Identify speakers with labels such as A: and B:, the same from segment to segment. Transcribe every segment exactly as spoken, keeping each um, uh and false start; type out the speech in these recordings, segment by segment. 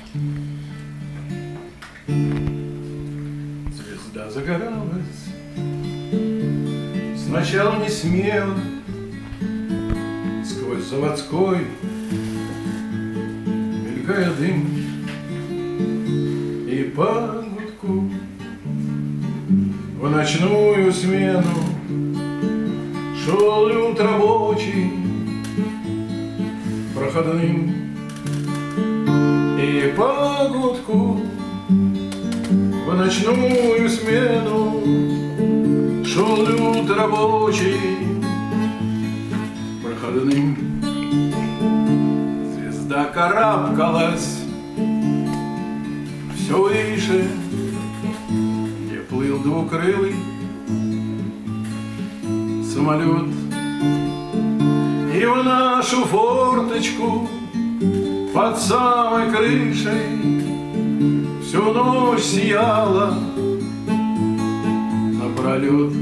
A: Звезда загоралась сначала не смело, сквозь заводской мелькая дым, и по гудку в ночную смену шел люд рабочий проходным, и по гудку в ночную смену шел люд рабочий проходным. Звезда карабкалась все выше, где плыл двукрылый самолет, и в нашу форточку под самой крышей всю ночь сияла напролет.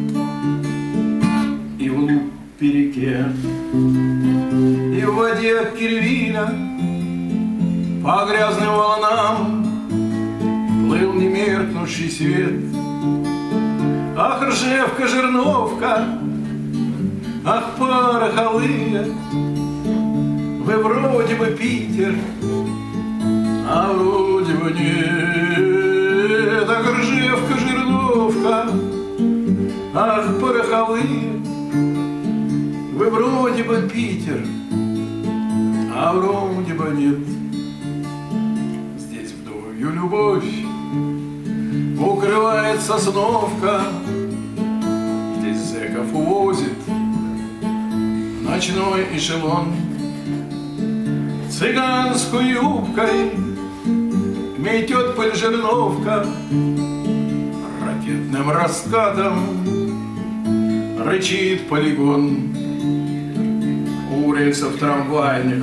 A: И в лупе реке, и в воде Кирвиля по грязным волнам плыл немеркнущий свет. Ах, Ржевка, Жирновка, ах, пороховые, вы вроде бы Питер, а вроде бы нет. Ах, Ржевка, Жирновка, ах, пороховые, вы вроде бы Питер, а вроде бы нет. Здесь вдовью любовь укрывает сосновка, здесь зэков увозит ночной эшелон. Цыганской юбкой метет пыль Жирновка, ракетным раскатом рычит полигон. У рельсов трамвайных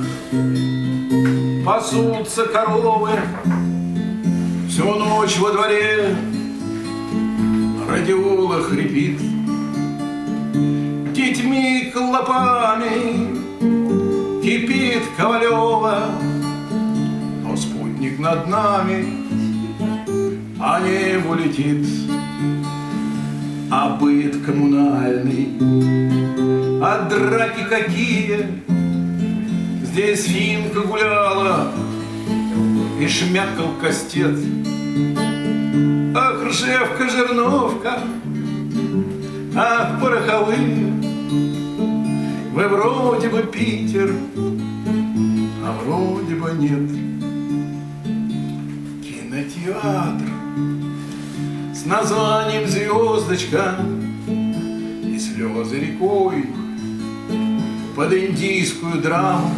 A: пасутся коровы, всю ночь во дворе радиола хрипит. Детьми клопами кипит Ковалева, но спутник над нами по небу летит. А быт коммунальный, а драки какие! Здесь финка гуляла и шмякал кастет. Ах, Ржевка, Жирновка, ах, пороховые, вы вроде бы Питер, а вроде бы нет. Кинотеатр с названием «Звездочка» и слезы рекой под индийскую драму.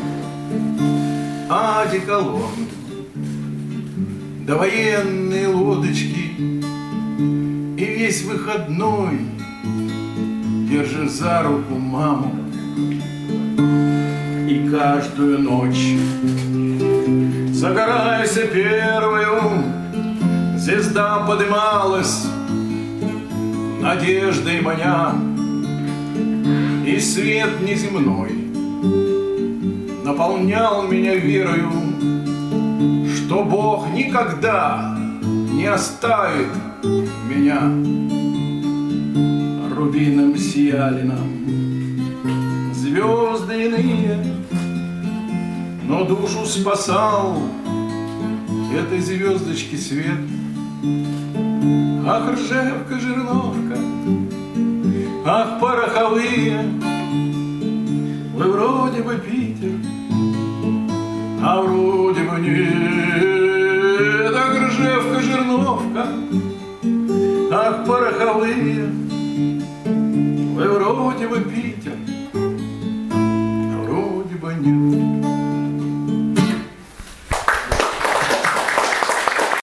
A: Одеколон, да военные лодочки, и весь выходной держишь за руку маму. И каждую ночь, загораясь первою, звезда подымалась надеждой маня, и свет неземной наполнял меня верою, что Бог никогда не оставит меня. Рубином сияли нам звезды иные, но душу спасал этой звездочки свет. Ах, Ржевка, Жирновка, ах, пороховые, вы вроде бы Питер, а вроде бы нет. Ах, Ржевка, Жирновка, ах, пороховые, вы вроде бы Питер,